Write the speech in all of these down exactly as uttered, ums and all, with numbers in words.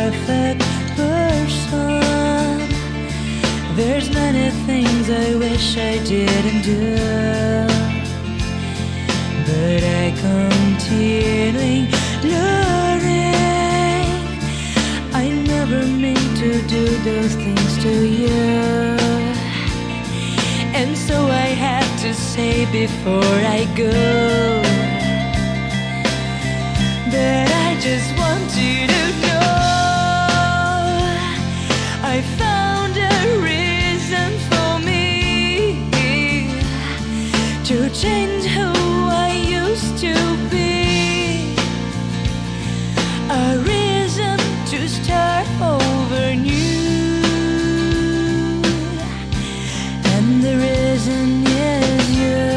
perfect person. There's many things I wish I didn't do, but I continue learning. I never meant to do those things to you, and so I have to say before I go that I just want you to know I found a reason for me to change who I used to be, a reason to start over new, and the reason is you.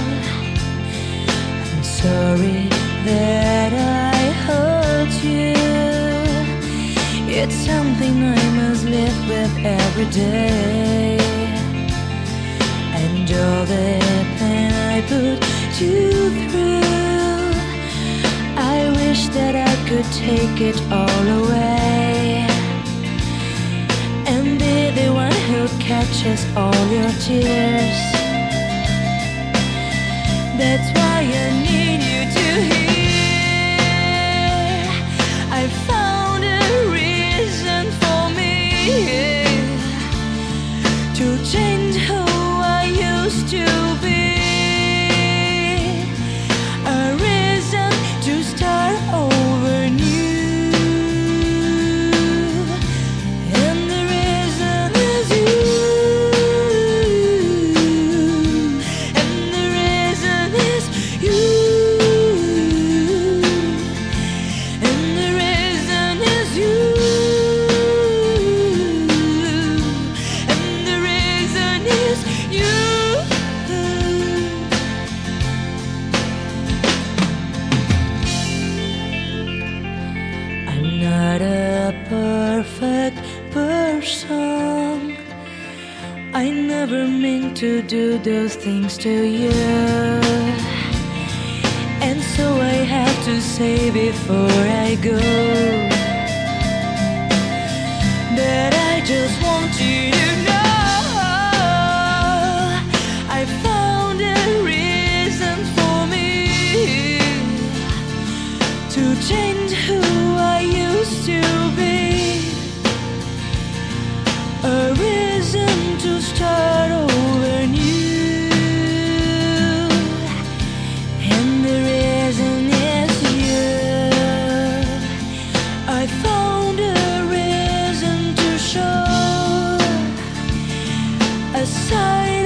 I'm sorry that I hurt you. It's something I must live with every day, and all the pain I put you through, I wish that I could take it all away and be the one who catches all your tears. That's why I need you to hear I found a reason for me to change who I used to be, a reason to start over new, and the reason is you, and the reason is you, and the reason is you, and the reason is you. I'm not a perfect person. I never meant to do those things to you, and so I have to say before I go that I just want you to know I found a reason for me to change who I used to be, a reason to start over new, and the reason is you. I found a reason to show a sign